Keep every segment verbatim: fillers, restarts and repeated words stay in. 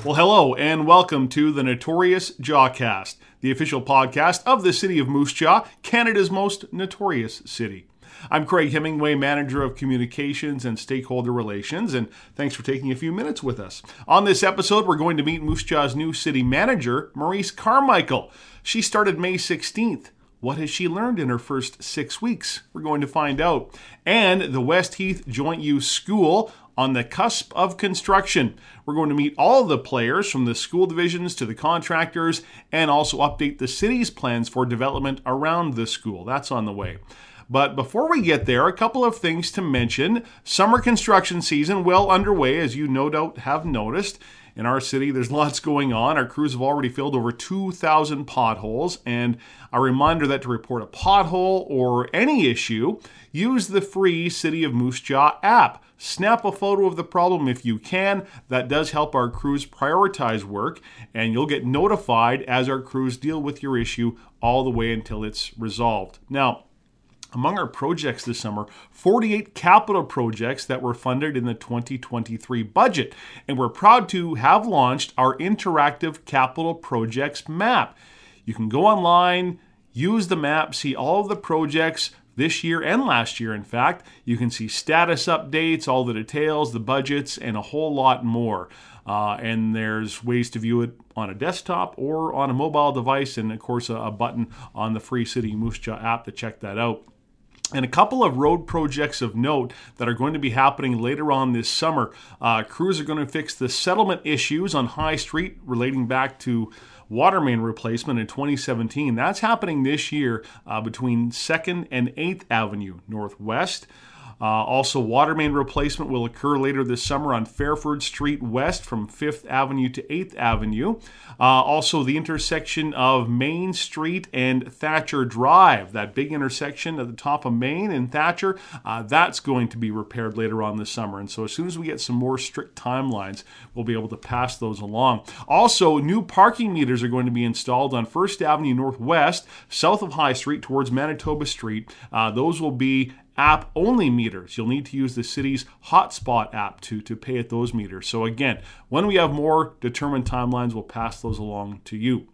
Well, hello and welcome to the Notorious Jawcast, the official podcast of the city of Moose Jaw, Canada's most notorious city. I'm Craig Hemingway, Manager of Communications and Stakeholder Relations, and thanks for taking a few minutes with us. On this episode, we're going to meet Moose Jaw's new city manager, Maurice Carmichael. She started May sixteenth. What has she learned in her first six weeks? We're going to find out. And the West Heath Joint Use School on the cusp of construction. We're going to meet all of the players from the school divisions to the contractors and also update the city's plans for development around the school. That's on the way. But before we get there, a couple of things to mention. Summer construction season well underway, as you no doubt have noticed. In our city, there's lots going on. Our crews have already filled over two thousand potholes. And a reminder that to report a pothole or any issue, use the free City of Moose Jaw app. Snap a photo of the problem if you can. That does help our crews prioritize work, and you'll get notified as our crews deal with your issue all the way until it's resolved. Now, among our projects this summer, forty-eight capital projects that were funded in the twenty twenty-three budget. And we're proud to have launched our interactive capital projects map. You can go online, use the map, see all of the projects this year and last year, in fact. You can see status updates, all the details, the budgets, and a whole lot more. Uh, and there's ways to view it on a desktop or on a mobile device, and of course a, a button on the free City Moose Jaw app to check that out. And a couple of road projects of note that are going to be happening later on this summer. Uh, crews are going to fix the settlement issues on High Street relating back to water main replacement in twenty seventeen. That's happening this year uh, between second and eighth Avenue Northwest. Uh, also, water main replacement will occur later this summer on Fairford Street West from fifth Avenue to eighth Avenue. Uh, also, the intersection of Main Street and Thatcher Drive, that big intersection at the top of Main and Thatcher, uh, that's going to be repaired later on this summer. And so as soon as we get some more strict timelines, we'll be able to pass those along. Also, new parking meters are going to be installed on first Avenue Northwest, south of High Street towards Manitoba Street. Uh, those will be app-only meters. You'll need to use the city's hotspot app to, to pay at those meters. So again, when we have more determined timelines, we'll pass those along to you.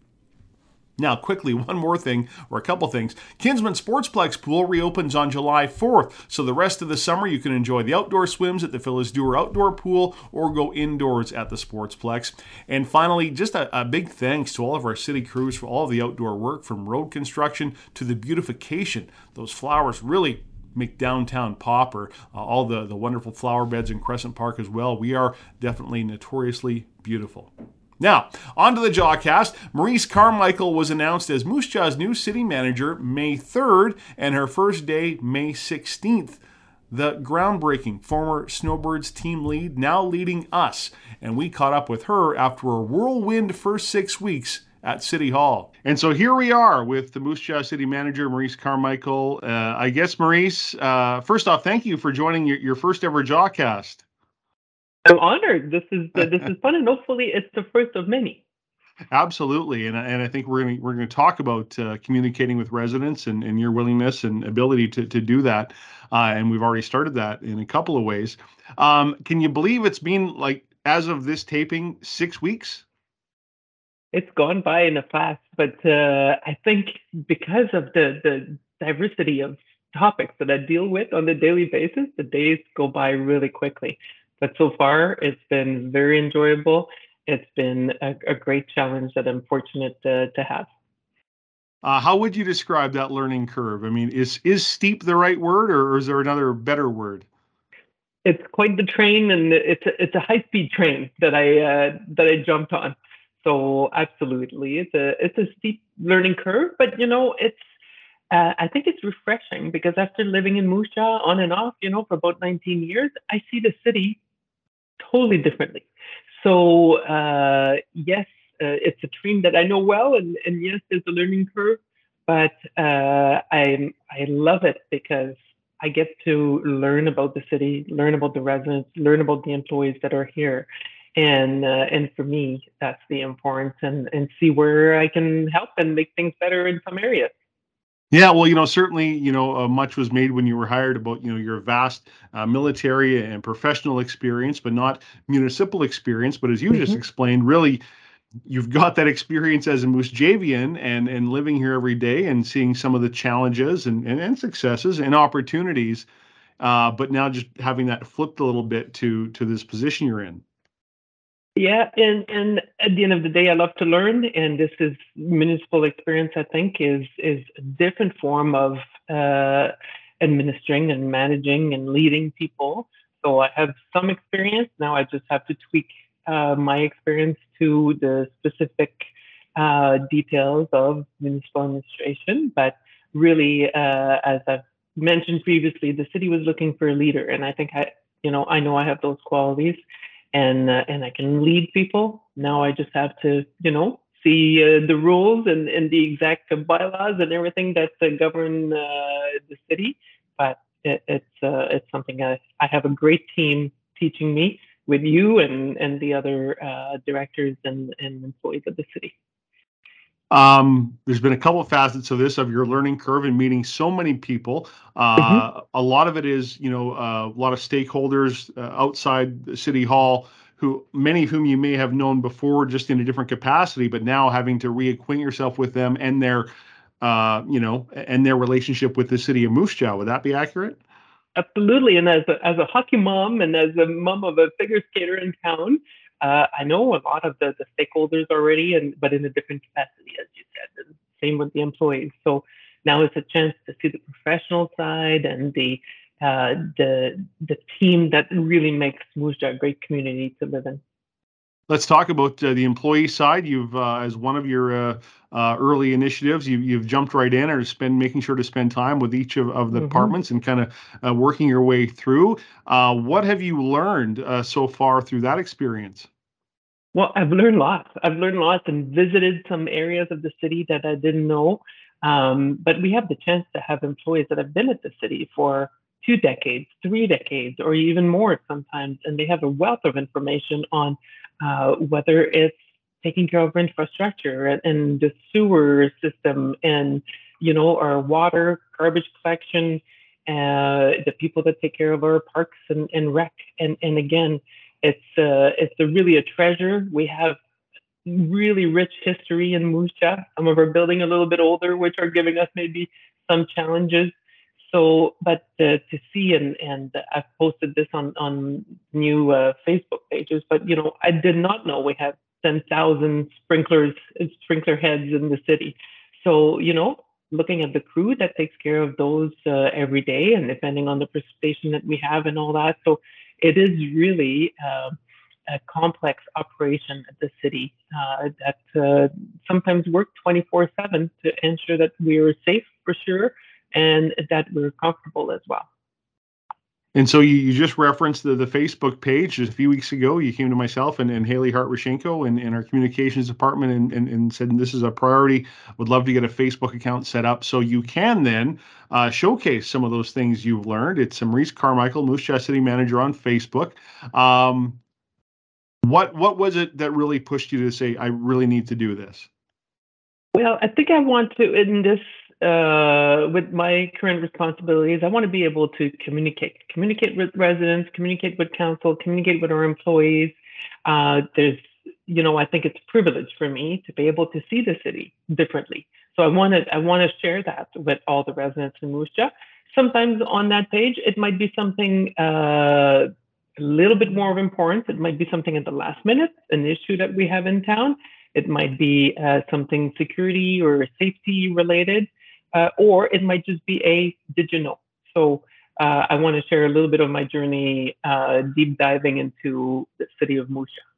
Now, quickly, one more thing, or a couple things. Kinsman Sportsplex Pool reopens on July fourth, so the rest of the summer you can enjoy the outdoor swims at the Phyllis Dewar Outdoor Pool or go indoors at the Sportsplex. And finally, just a, a big thanks to all of our city crews for all of the outdoor work, from road construction to the beautification. Those flowers really make downtown pop, or uh, all the, the wonderful flower beds in Crescent Park as well. We are definitely notoriously beautiful. Now, on to the Jawcast. Maurice Carmichael was announced as Moose Jaw's new city manager May third, and her first day May sixteenth. The groundbreaking former Snowbirds team lead now leading us, and we caught up with her after a whirlwind first six weeks at City Hall. And so here we are with the Moose Jaw City Manager, Maurice Carmichael. Uh, I guess, Maurice, uh, first off, thank you for joining your, your first ever Jawcast. I'm honored. This is uh, this is fun, and hopefully it's the first of many. Absolutely, and and I think we're going we're going to talk about uh, communicating with residents and, and your willingness and ability to to do that. Uh, and we've already started that in a couple of ways. Um, can you believe it's been, like, as of this taping, six weeks? It's gone by in a flash, but uh, I think because of the, the diversity of topics that I deal with on a daily basis, the days go by really quickly. But so far, it's been very enjoyable. It's been a, a great challenge that I'm fortunate to, to have. Uh, how would you describe that learning curve? I mean, is is steep the right word, or is there another better word? It's quite the train, and it's a, it's a high-speed train that I uh, that I jumped on. So absolutely, it's a it's a steep learning curve, but you know, it's uh, I think it's refreshing, because after living in Moose Jaw on and off, you know, for about nineteen years, I see the city totally differently. So uh, yes, uh, it's a dream that I know well, and, and yes, there's a learning curve, but uh, I I love it because I get to learn about the city, learn about the residents, learn about the employees that are here, and uh, and for me, that's the importance, and and see where I can help and make things better in some areas. Yeah, well, you know, certainly, you know, uh, much was made when you were hired about, you know, your vast uh, military and professional experience, but not municipal experience. But as you just Hmm. explained, really, you've got that experience as a Moose Javian and and living here every day and seeing some of the challenges and and, and successes and opportunities. Uh, but now just having that flipped a little bit to to this position you're in. Yeah, and and at the end of the day, I love to learn, and this is municipal experience. I think is is a different form of uh, administering and managing and leading people. So I have some experience now. I just have to tweak uh, my experience to the specific uh, details of municipal administration. But really, uh, as I've mentioned previously, the city was looking for a leader, and I think I, you know, I know I have those qualities, and uh, and I can lead people. Now I just have to, you know, see uh, the rules and, and the exact bylaws and everything that uh, govern uh, the city. But it, it's uh, it's something I, I have a great team teaching me with you and and the other uh, directors and, and employees of the city. Um, there's been a couple of facets of this of your learning curve and meeting so many people. Mm-hmm. Uh, a lot of it is, you know, uh, a lot of stakeholders uh, outside the city hall, who many of whom you may have known before, just in a different capacity, but now having to reacquaint yourself with them and their, uh, you know, and their relationship with the city of Moose Jaw. Would that be accurate? Absolutely. And as a, as a hockey mom and as a mom of a figure skater in town, uh, I know a lot of the, the stakeholders already, and but in a different capacity, as you said. And same with the employees. So now it's a chance to see the professional side and the uh, the the team that really makes Moose Jaw a great community to live in. Let's talk about uh, the employee side. You've, uh, as one of your uh, uh, early initiatives, you, you've jumped right in or spend making sure to spend time with each of, of the Mm-hmm. departments and kind of uh, working your way through. Uh, what have you learned uh, so far through that experience? Well, I've learned lots. I've learned lots and visited some areas of the city that I didn't know. Um, but we have the chance to have employees that have been at the city for two decades, three decades, or even more sometimes, and they have a wealth of information on uh, whether it's taking care of infrastructure and, and the sewer system, and you know our water, garbage collection, uh, the people that take care of our parks and, and rec, and and again it's uh, it's a really a treasure. We have really rich history in Moose Jaw. Some of our building a little bit older, which are giving us maybe some challenges. So, but uh, to see and and I've posted this on on new uh, Facebook pages. But you know, I did not know we have ten thousand sprinklers, sprinkler heads in the city. So you know, looking at the crew that takes care of those uh, every day, and depending on the precipitation that we have and all that. So it is really uh, a complex operation at the city uh, that uh, sometimes work twenty-four seven to ensure that we're safe for sure and that we're comfortable as well. And so you, you just referenced the, the Facebook page. Just a few weeks ago, you came to myself and, and Haley Hart-Rashenko in, in our communications department and, and, and said, this is a priority. Would love to get a Facebook account set up so you can then uh, showcase some of those things you've learned. It's Maurice Carmichael, Moose Jaw City Manager on Facebook. Um, what what was it that really pushed you to say, I really need to do this? Well, I think I want to, in this, uh, with my current responsibilities, I want to be able to communicate, communicate with residents, communicate with council, communicate with our employees. Uh, there's, you know, I think it's a privilege for me to be able to see the city differently. So I want to, I want to share that with all the residents in Moose Jaw. Sometimes on that page, it might be something uh, a little bit more of importance. It might be something at the last minute, an issue that we have in town. It might be uh, something security or safety related, uh, or it might just be a did you know? So uh, I want to share a little bit of my journey uh, deep diving into the city of Moose Jaw.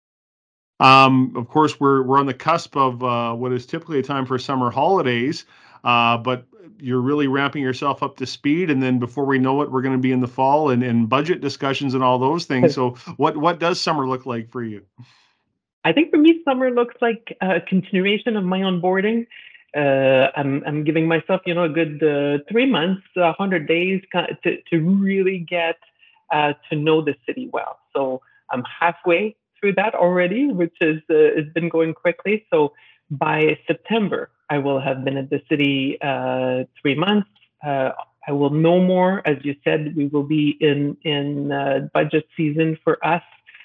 Um, of course, we're we're on the cusp of uh, what is typically a time for summer holidays, uh, but you're really ramping yourself up to speed, and then before we know it, we're going to be in the fall and, and budget discussions and all those things. So, what what does summer look like for you? I think for me, summer looks like a continuation of my onboarding. Uh, I'm I'm giving myself, you know, a good uh, three months, a hundred days to to really get uh, to know the city well. So I'm halfway through that already, which is uh, has been going quickly. So by September, I will have been at the city uh, three months. Uh, I will know more. As you said, we will be in, in uh, budget season for us.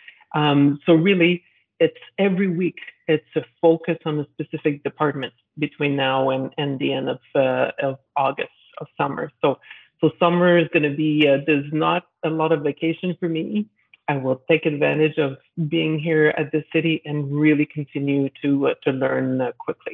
Um, so really, it's every week, it's a focus on a specific department between now and, and the end of, uh, of August, of summer. So, so summer is going to be, uh, there's not a lot of vacation for me. I will take advantage of being here at the city and really continue to, uh, to learn uh, quickly.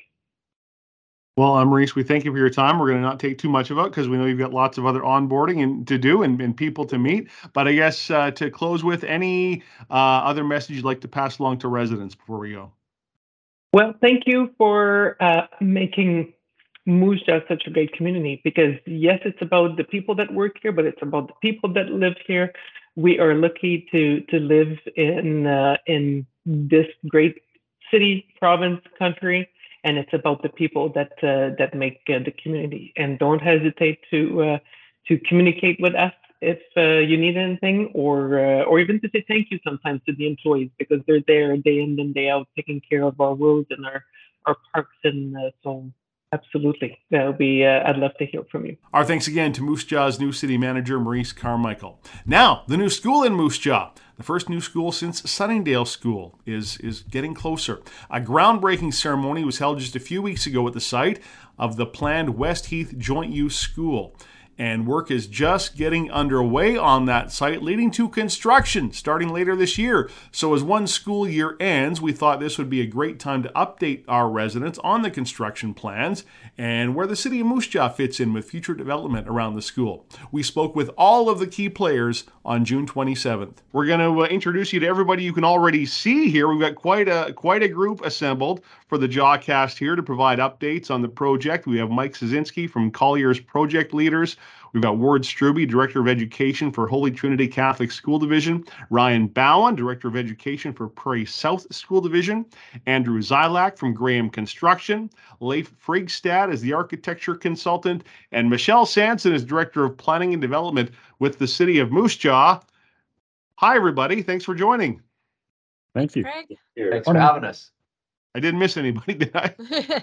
Well, uh, Maurice, we thank you for your time. We're going to not take too much of it because we know you've got lots of other onboarding and to do and, and people to meet. But I guess uh, to close with, any uh, other message you'd like to pass along to residents before we go? Well, thank you for uh, making Moose Jaw such a great community, because yes, it's about the people that work here, but it's about the people that live here. We are lucky to to live in uh, in this great city, province, country. And it's about the people that uh, that make uh, the community. And don't hesitate to uh, to communicate with us if uh, you need anything, or uh, or even to say thank you sometimes to the employees, because they're there day in and day out taking care of our roads and our our parks. And uh, so absolutely, that'll be. Uh, I'd love to hear from you. Our thanks again to Moose Jaw's new city manager, Maurice Carmichael. Now, the new school in Moose Jaw. The first new school since Sunningdale School is, is getting closer. A groundbreaking ceremony was held just a few weeks ago at the site of the planned Westheath Joint Use School. And work is just getting underway on that site, leading to construction starting later this year. So as one school year ends, we thought this would be a great time to update our residents on the construction plans and where the city of Moose Jaw fits in with future development around the school. We spoke with all of the key players on June twenty-seventh. We're going to uh, introduce you to everybody you can already see here. We've got quite a quite a group assembled for the Jawcast here to provide updates on the project. We have Mike Szynski from Collier's Project Leaders. We've got Ward Struby, Director of Education for Holy Trinity Catholic School Division. Ryan Bowen, Director of Education for Prairie South School Division. Andrew Zylak from Graham Construction. Leif Frigstad is the Architecture Consultant. And Michelle Sanson is Director of Planning and Development with the City of Moose Jaw. Hi, everybody. Thanks for joining. Thank you. Craig. Thanks for having us. I didn't miss anybody, did I?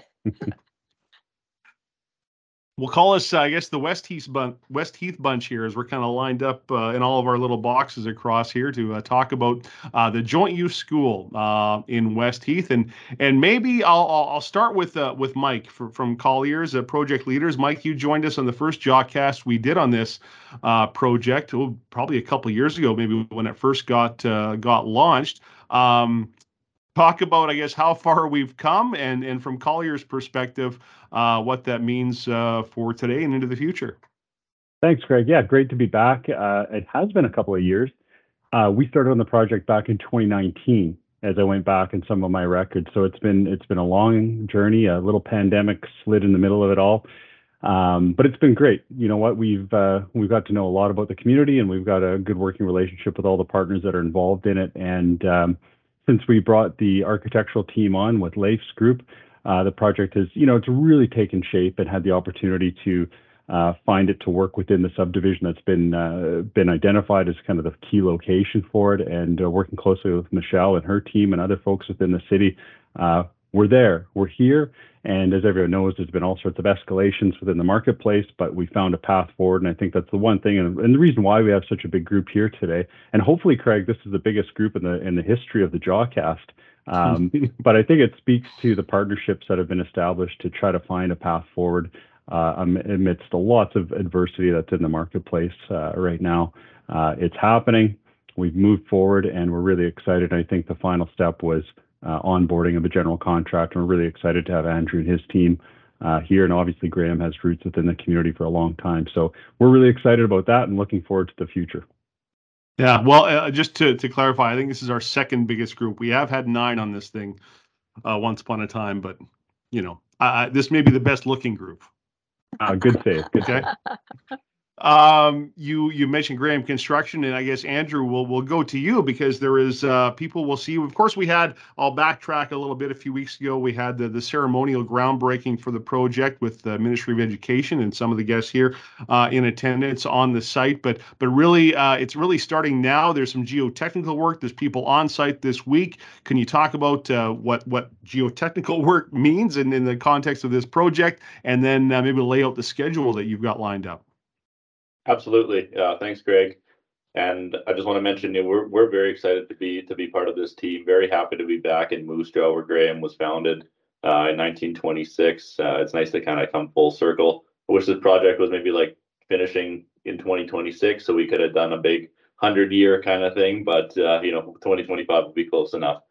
We'll call us, uh, I guess, the Westheath, bun- Westheath bunch here, as we're kind of lined up uh, in all of our little boxes across here to uh, talk about uh, the joint use school uh, in Westheath, and and maybe I'll I'll, I'll start with uh, with Mike for, from Collier's uh, Project Leaders. Mike, you joined us on the first Jawcast we did on this uh, project, oh, probably a couple of years ago, maybe when it first got uh, got launched. Um, Talk about, I guess, how far we've come, and, and from Collier's perspective, uh, what that means uh, for today and into the future. Thanks, Craig. Yeah, great to be back. Uh, it has been a couple of years. Uh, we started on the project back in twenty nineteen, as I went back in some of my records. So it's been it's been a long journey. A little pandemic slid in the middle of it all, um, but it's been great. You know what? We've uh, we've got to know a lot about the community, and we've got a good working relationship with all the partners that are involved in it. And um, since we brought the architectural team on with Leif's group, uh, the project has, you know, it's really taken shape and had the opportunity to uh, find it to work within the subdivision that's been uh, been identified as kind of the key location for it. And uh, working closely with Michelle and her team and other folks within the city, uh, we're there, we're here. And as everyone knows, there's been all sorts of escalations within the marketplace, but we found a path forward. And I think that's the one thing, and, and the reason why we have such a big group here today. And hopefully, Craig, this is the biggest group in the in the history of the Jawcast. Um, but I think it speaks to the partnerships that have been established to try to find a path forward uh, amidst lots of adversity that's in the marketplace uh, right now. Uh, it's happening. We've moved forward, and we're really excited. I think the final step was Uh, onboarding of a general contractor. We're really excited to have Andrew and his team uh, here, and obviously Graham has roots within the community for a long time. So we're really excited about that and looking forward to the future. Yeah, well, uh, just to, to clarify, I think this is our second biggest group. We have had nine on this thing uh, once upon a time, but, you know, uh, this may be the best looking group. Uh, good save. Good okay. save. Um, you you mentioned Graham Construction, and I guess Andrew will will go to you because there is uh, people will see. Of course, we had. I'll backtrack a little bit. A few weeks ago, we had the, the ceremonial groundbreaking for the project with the Ministry of Education and some of the guests here uh, in attendance on the site. But but really, uh, it's really starting now. There's some geotechnical work. There's people on site this week. Can you talk about uh, what what geotechnical work means in, in the context of this project, and then uh, maybe lay out the schedule that you've got lined up? Absolutely. Uh, thanks, Greg. And I just want to mention, you know, we're we're very excited to be to be part of this team. Very happy to be back in Moose Jaw, where Graham was founded uh, in nineteen twenty-six. Uh, it's nice to kind of come full circle. I wish this project was maybe like finishing in twenty twenty-six, so we could have done a big hundred year kind of thing. But uh, you know, twenty twenty-five will be close enough.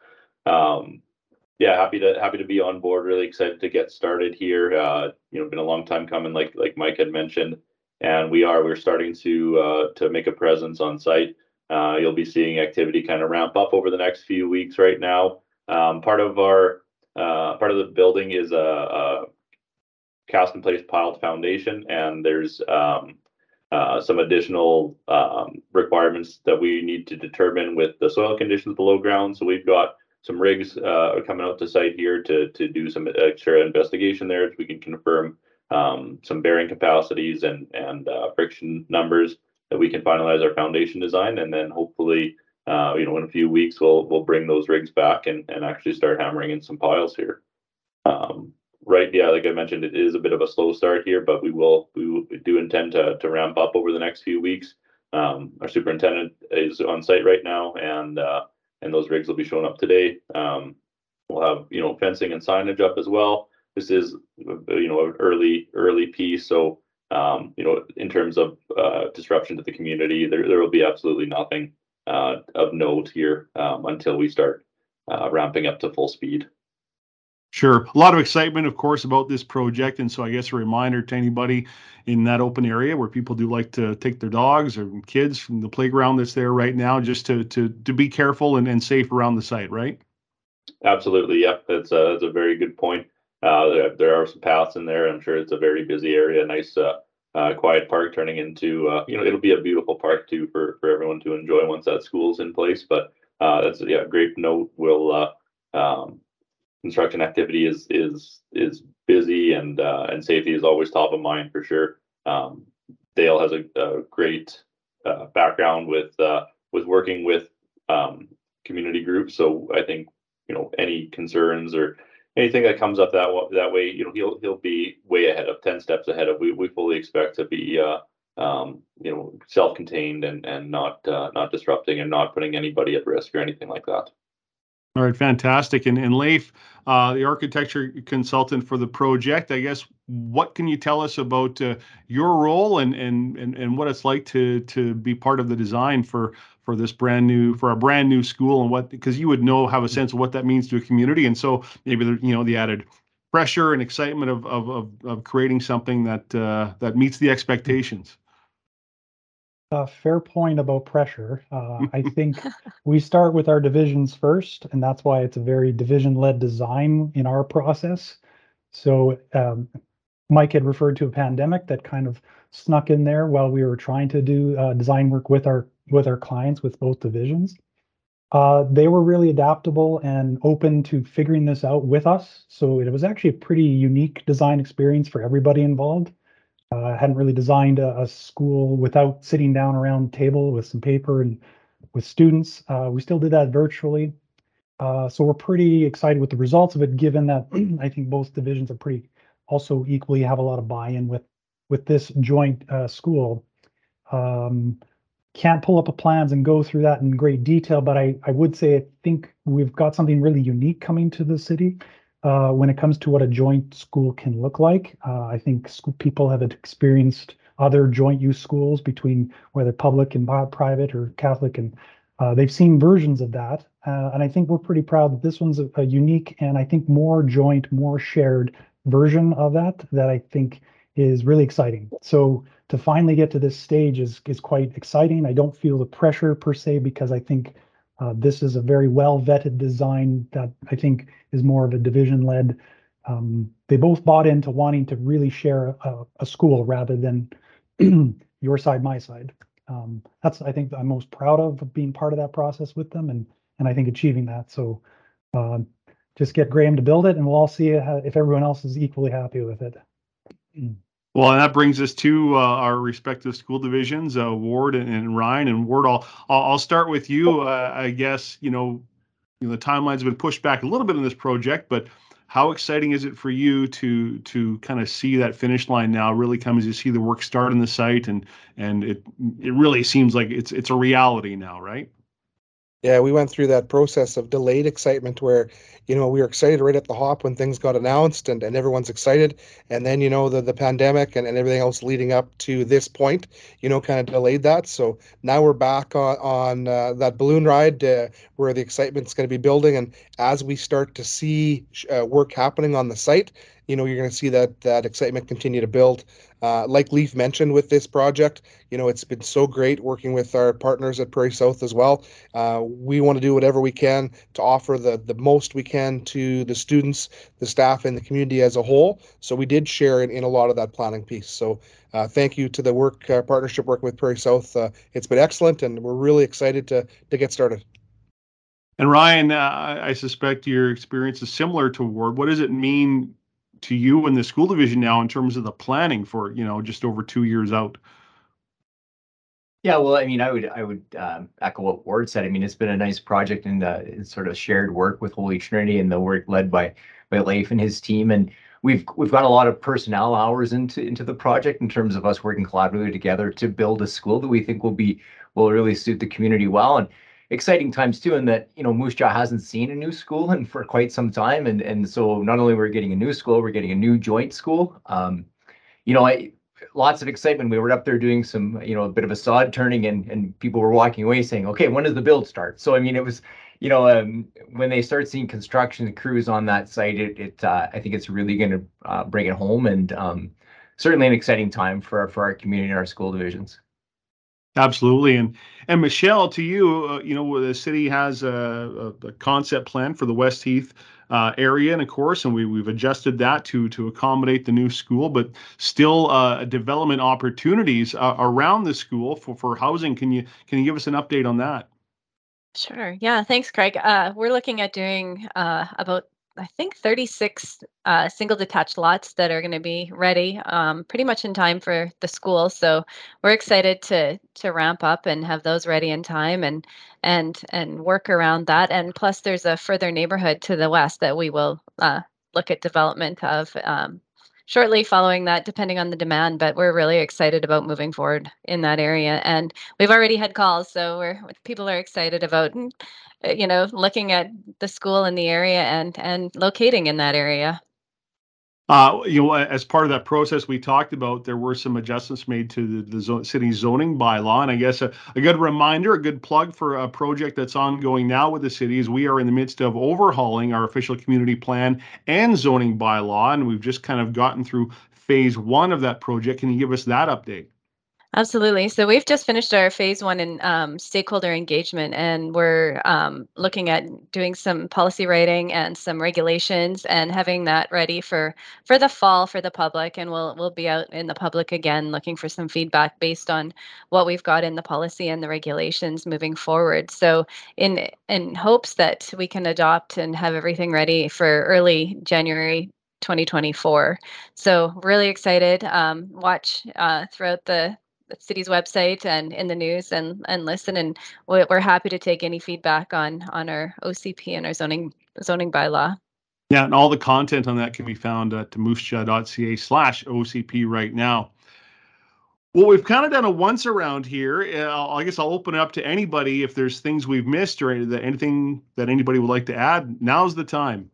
Um, yeah, happy to happy to be on board. Really excited to get started here. Uh, you know, been a long time coming, like like Mike had mentioned. And we are, we're starting to uh, to make a presence on site. Uh, you'll be seeing activity kind of ramp up over the next few weeks right now. Um, part of our, uh, part of the building is a, a cast in place piled foundation, and there's um, uh, some additional um, requirements that we need to determine with the soil conditions below ground. So we've got some rigs uh, coming out to site here to, to do some extra investigation there so we can confirm Um, some bearing capacities and and uh, friction numbers that we can finalize our foundation design, and then hopefully, uh, you know, in a few weeks we'll we'll bring those rigs back and and actually start hammering in some piles here. Um, right, yeah, like I mentioned, it is a bit of a slow start here, but we will we, will, we do intend to to ramp up over the next few weeks. Um, our superintendent is on site right now, and uh, and those rigs will be showing up today. Um, we'll have you know fencing and signage up as well. This is, you know, an early, early piece. So, um, you know, in terms of uh, disruption to the community, there, there will be absolutely nothing uh, of note here um, until we start uh, ramping up to full speed. Sure. A lot of excitement, of course, about this project. And so I guess a reminder to anybody in that open area where people do like to take their dogs or kids from the playground that's there right now, just to to to be careful and, and safe around the site, right? Absolutely. Yep. That's a, that's a very good point. Uh, there, there are some paths in there. I'm sure it's a very busy area, nice, uh, uh, quiet park turning into, uh, you know, it'll be a beautiful park too for, for everyone to enjoy once that school's in place. But uh, that's yeah, great note. We'll uh, um, construction activity is is is busy, and uh, and safety is always top of mind for sure. Um, Dale has a, a great uh, background with uh, with working with um, community groups, so I think you know any concerns or anything that comes up that that way, you know, he'll he'll be way ahead of ten steps ahead of. We we fully expect to be, uh, um, you know, self-contained and and not uh, not disrupting and not putting anybody at risk or anything like that. All right, fantastic. And and Leif, uh, the architecture consultant for the project, I guess, what can you tell us about uh, your role and, and and and what it's like to to be part of the design for for this brand new for a brand new school, and what, because you would know have a sense of what that means to a community, and so maybe the, you know the added pressure and excitement of of of, of creating something that uh, that meets the expectations. A fair point about pressure. Uh, I think we start with our divisions first, and that's why it's a very division-led design in our process. So um, Mike had referred to a pandemic that kind of snuck in there while we were trying to do uh, design work with our with our clients with both divisions. Uh, they were really adaptable and open to figuring this out with us. So it was actually a pretty unique design experience for everybody involved. Uh, I hadn't really designed a, a school without sitting down around a table with some paper and with students. Uh, we still did that virtually. Uh, so we're pretty excited with the results of it, given that I think both divisions are pretty also equally have a lot of buy-in with with this joint uh, school. Um, can't pull up the plans and go through that in great detail, but I, I would say I think we've got something really unique coming to the city uh, when it comes to what a joint school can look like. Uh, I think school people have experienced other joint use schools between whether public and private or Catholic, and uh, they've seen versions of that. Uh, and I think we're pretty proud that this one's a, a unique and I think more joint, more shared version of that that I think is really exciting. So to finally get to this stage is is quite exciting. I don't feel the pressure per se, because I think uh, this is a very well vetted design that I think is more of a division led. Um, they both bought into wanting to really share a, a school rather than your side, my side. Um, that's, I think, I'm most proud of being part of that process with them, and and I think achieving that. So um, just get Graham to build it, and we'll all see if everyone else is equally happy with it. Well, and that brings us to uh, our respective school divisions, uh, Ward and, and Ryan. And Ward, I'll, I'll I'll start with you. Uh, I guess you know, you know the timeline's been pushed back a little bit in this project, but how exciting is it for you to to kind of see that finish line now really come as you see the work start in the site, and and it it really seems like it's it's a reality now, right? Yeah, we went through that process of delayed excitement where, you know, we were excited right at the hop when things got announced and, and everyone's excited. And then, you know, the, the pandemic and, and everything else leading up to this point, you know, kind of delayed that. So now we're back on, on uh, that balloon ride uh, where the excitement's going to be building. And as we start to see uh, work happening on the site, you know, you're going to see that that excitement continue to build. Uh, like Leaf mentioned with this project, you know, it's been so great working with our partners at Prairie South as well. Uh, we want to do whatever we can to offer the, the most we can to the students, the staff, and the community as a whole. So we did share in, in a lot of that planning piece. So uh, thank you to the work uh, partnership working with Prairie South. Uh, it's been excellent, and we're really excited to to get started. And Ryan, uh, I suspect your experience is similar to Ward. What does it mean to you in the school division now in terms of the planning for, you know, just over two years out? Yeah, well, I mean, I would I would um, echo what Ward said. I mean, it's been a nice project and uh, it's sort of shared work with Holy Trinity and the work led by by Leif and his team. And we've we've got a lot of personnel hours into into the project in terms of us working collaboratively together to build a school that we think will be will really suit the community well. And exciting times too, in that, you know, Moose Jaw hasn't seen a new school in for quite some time, and and so not only we're getting a new school, we're getting a new joint school. Um, you know, I. Lots of excitement. We were up there doing some, you know, a bit of a sod turning, and and people were walking away saying, okay, when does the build start? So, I mean, it was, you know, um, when they start seeing construction crews on that site, it, it uh, I think it's really going to uh, bring it home, and um, certainly an exciting time for, for our community and our school divisions. Absolutely. And and Michelle, to you, uh, you know, the city has a, a, a concept plan for the West Heath uh, area, and of course, and we, we've adjusted that to to accommodate the new school, but still uh, development opportunities uh, around the school for, for housing. Can you can you give us an update on that? Sure. Yeah. Thanks, Craig. Uh, we're looking at doing uh, about, I think, thirty-six uh, single detached lots that are going to be ready um, pretty much in time for the school. So we're excited to to ramp up and have those ready in time, and and and work around that. And plus, there's a further neighborhood to the west that we will uh, look at development of um, shortly following that, depending on the demand. But we're really excited about moving forward in that area, and we've already had calls, so we're people are excited about, you know, looking at the school in the area and and locating in that area. Uh, you know, as part of that process we talked about, there were some adjustments made to the, the zo- city zoning bylaw. And I guess a, a good reminder, a good plug for a project that's ongoing now with the city is we are in the midst of overhauling our official community plan and zoning bylaw. And we've just kind of gotten through phase one of that project. Can you give us that update? Absolutely. So we've just finished our phase one in um, stakeholder engagement, and we're um, looking at doing some policy writing and some regulations, and having that ready for for the fall for the public. And we'll we'll be out in the public again, looking for some feedback based on what we've got in the policy and the regulations moving forward. So in in hopes that we can adopt and have everything ready for early January twenty twenty-four. So really excited. Um, watch uh, throughout the the city's website and in the news, and and listen, and we're happy to take any feedback on on our O C P and our zoning zoning bylaw. Yeah, and all the content on that can be found at moosejaw.ca slash OCP right now. Well, we've kind of done a once around here. Uh, I guess I'll open it up to anybody if there's things we've missed or anything that anybody would like to add. Now's the time.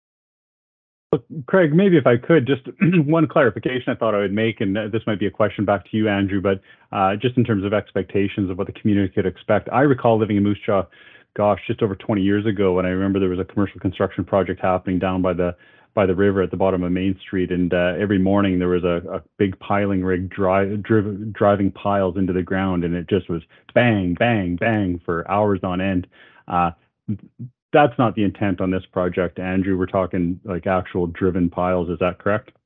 Craig, maybe if I could, just one clarification I thought I would make, and this might be a question back to you, Andrew, but uh, just in terms of expectations of what the community could expect. I recall living in Moose Jaw, gosh, just over twenty years ago, and I remember there was a commercial construction project happening down by the by the river at the bottom of Main Street, and uh, every morning there was a, a big piling rig drive, driv- driving piles into the ground, and it just was bang, bang, bang for hours on end. Uh, That's not the intent on this project, Andrew. We're talking like actual driven piles. Is that correct?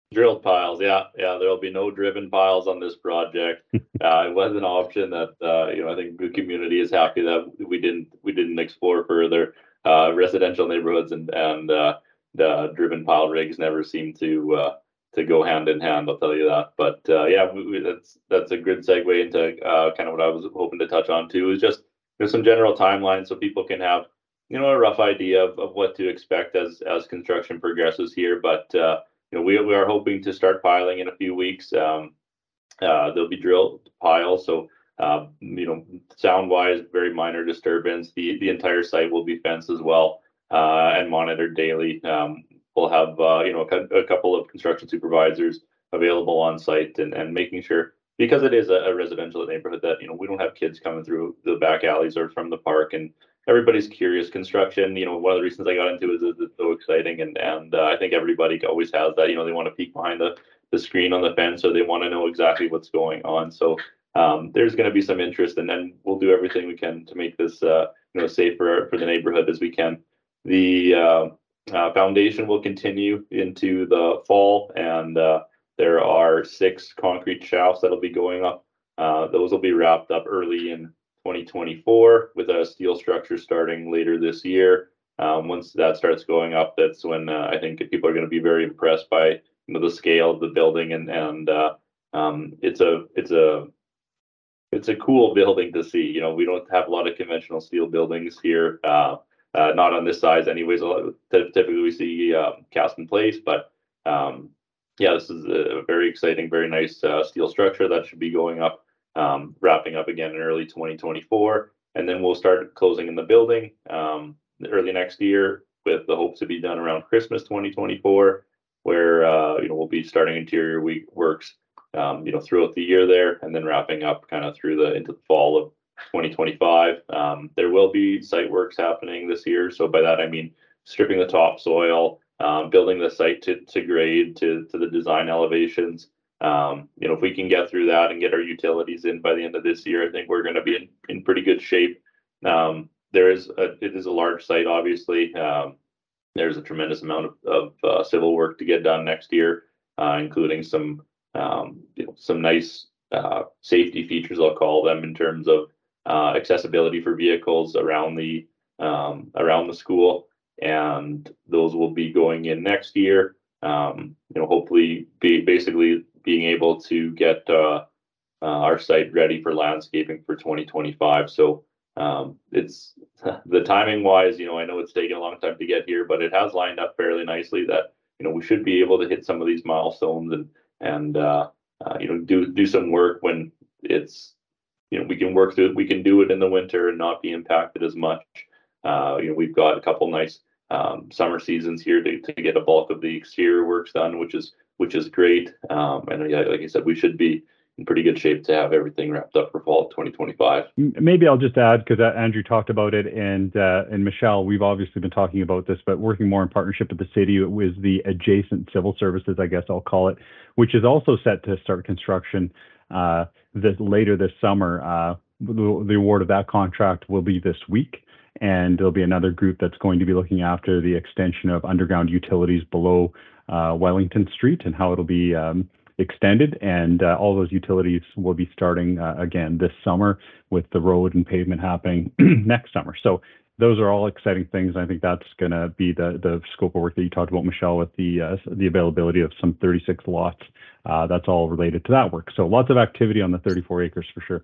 Drilled piles, yeah, yeah. There'll be no driven piles on this project. Uh, it was an option that uh, you know I think the community is happy that we didn't we didn't explore further. Uh, residential neighborhoods and and uh, the driven pile rigs never seem to uh, to go hand in hand. I'll tell you that. But uh, yeah, we, we, that's that's a good segue into uh, kind of what I was hoping to touch on too. Is just there's some general timelines so people can have you know a rough idea of, of what to expect as as construction progresses here, but. Uh, You know, we we are hoping to start piling in a few weeks. Um, uh, there'll be drilled piles, so uh, you know, sound-wise, very minor disturbance. The the entire site will be fenced as well uh, and monitored daily. Um, we'll have uh, you know a, a couple of construction supervisors available on site and, and making sure because it is a, a residential neighborhood that you know we don't have kids coming through the back alleys or from the park and. Everybody's curious. Construction, you know, one of the reasons I got into it is it's so exciting, and and uh, I think everybody always has that. You know, they want to peek behind the the screen on the fence, or they want to know exactly what's going on. So um, there's going to be some interest, and then we'll do everything we can to make this, uh, you know, safe for for the neighborhood as we can. The uh, uh, foundation will continue into the fall, and uh, there are six concrete shafts that'll be going up. Uh, those will be wrapped up early in twenty twenty-four with a steel structure starting later this year. Um, once that starts going up, that's when uh, I think people are going to be very impressed by you know the scale of the building and and uh, um, it's a it's a it's a cool building to see. You know, we don't have a lot of conventional steel buildings here, uh, uh, not on this size, anyways. A lot of, typically, we see um, cast in place, but um, yeah, this is a very exciting, very nice uh, steel structure that should be going up. Um, wrapping up again in early twenty twenty-four, and then we'll start closing in the building um, early next year with the hopes to be done around Christmas twenty twenty-four, where uh, you know we'll be starting interior week works um, you know throughout the year there, and then wrapping up kind of through the into the fall of twenty twenty-five. Um, there will be site works happening this year, so by that I mean stripping the topsoil, um, building the site to to grade to to the design elevations. Um, you know, if we can get through that and get our utilities in by the end of this year, I think we're going to be in, in pretty good shape. Um, there is a, it is a large site, obviously. Um, there's a tremendous amount of, of uh, civil work to get done next year, uh, including some um, you know, some nice uh, safety features, I'll call them, in terms of uh, accessibility for vehicles around the um, around the school, and those will be going in next year. Um, you know, hopefully, be basically. being able to get uh, uh, our site ready for landscaping for twenty twenty-five. So um, it's the timing wise, you know, I know it's taken a long time to get here, but it has lined up fairly nicely that, you know, we should be able to hit some of these milestones and, and uh, uh, you know, do, do some work when it's, you know, we can work through it. We can do it in the winter and not be impacted as much. Uh, you know, we've got a couple nice um, summer seasons here to, to get a bulk of the exterior works done, which is which is great. Um, and yeah, like I said, we should be in pretty good shape to have everything wrapped up for fall twenty twenty-five. Maybe I'll just add, because Andrew talked about it, and uh, and Michelle, we've obviously been talking about this, but working more in partnership with the city with the adjacent civil services, I guess I'll call it, which is also set to start construction uh, this later this summer. Uh, the, the award of that contract will be this week. And there'll be another group that's going to be looking after the extension of underground utilities below uh, Wellington Street and how it'll be um, extended. And uh, all those utilities will be starting uh, again this summer, with the road and pavement happening next summer. So those are all exciting things. I think that's going to be the the scope of work that you talked about, Michelle, with the uh, the availability of some thirty-six lots. Uh, that's all related to that work. So lots of activity on the thirty-four acres for sure.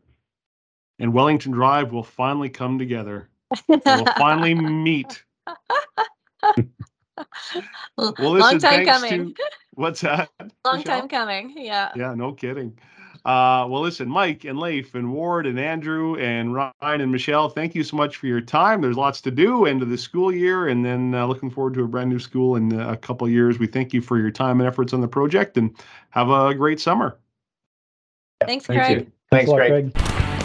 And Wellington Drive will finally come together. We'll finally meet. Well, listen, long time thanks coming. To, what's that? Long Michelle? time coming. Yeah. Yeah, no kidding. Uh, well, listen, Mike and Leif and Ward and Andrew and Ryan and Michelle, thank you so much for your time. There's lots to do end of the school year, and then uh, looking forward to a brand new school in a couple of years. We thank you for your time and efforts on the project, and have a great summer. Thanks, Thank Craig. you. Thanks, Thanks a lot, Craig. Craig.